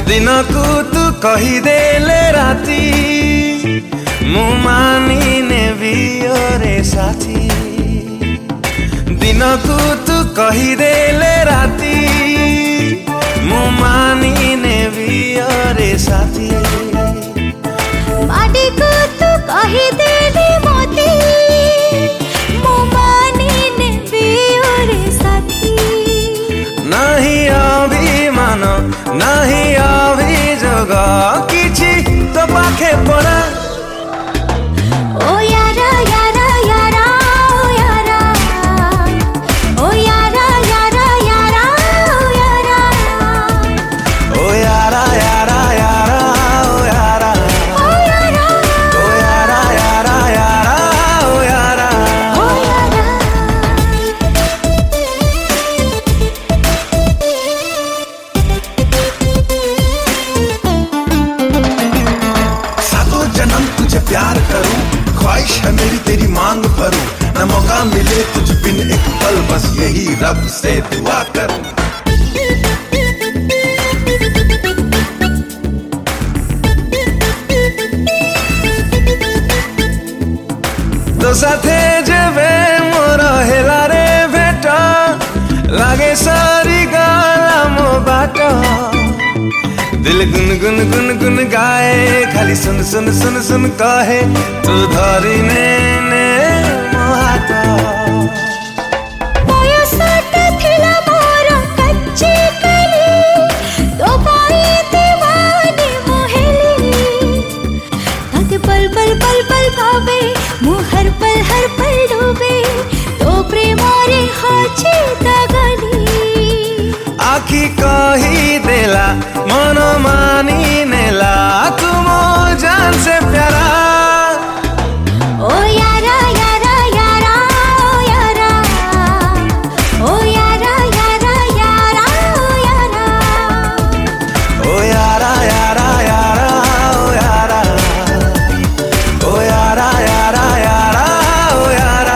दिन को तू कहीदेले राती मु मानी नेबी रे साथी। दिन को तू कहीदेले राती मु मानी नेबी रे साथी। माटी को तू कहीदेले मोती मु मानी नेबी रे साथी। नहीं अभिमान नहीं अभियोग किछि तो पाखे पड़ा। ओ यारा यारा यारा ओ यारा ओ यारा यारा यारा ओ यारा ओ यारा यारा यारा ओ यारा ओ यारा ओ यारा यारा यारा ओ यारा ओ यारा। सातों जन्म तुझे प्यार करूं, ख्वाहिश है मेरी तेरी मांग भरूं। न मौका मिले तुझ बिन एक पल, बस यही रब से दुआ करूं। तो साथे जेबे मोर हेला रे भेट, लागे सारी गाला मो बाट। दिल गुन गुन गुन गुन गाए, खाली सुन सुन सुन सुन कहे तू धरी ने मो हाथ। बयसटा थिला मोर कच्ची कली, तो पाई दीवानी मोहेली। तते पल पल पल पल भावे मु हर पल डूबे, तो प्रेम रे हाची दगली। आखी कही देला मन मानी नेला, तुम जान से प्यारा। ओ यारा यारा यारा ओ यारा ओ यारा यारा यारा ओ यारा ओ यारा यारा यारा ओ यारा ओ यारा यारा यारा ओ यारा।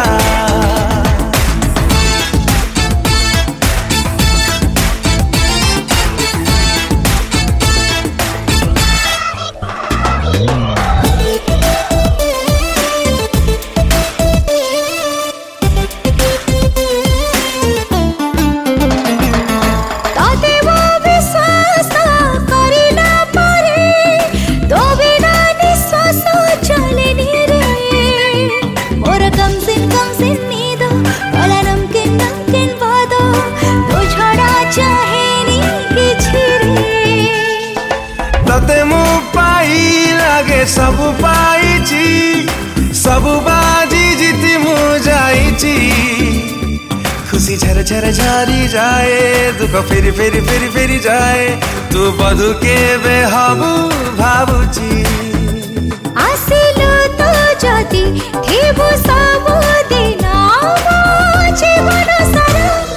ताते वो विश्वास करिला परे, तो बिना निश्वास चलेनी रे। मोर कम सिन नींद वाला नमकीन नमकीन वादो, तो छड़ा चाहेनी किछि रे। तते मु पाई लागे सब पाइची, सब बाजी जीती मु जाइची। खुशी झर झर झरी जाए, दुख फेरी फेरी फेरी फेरी जाए, तू बधु के बेहबू भाबुची। आसिलु तो जदि थिबु सब दिन मो जीवन सारा।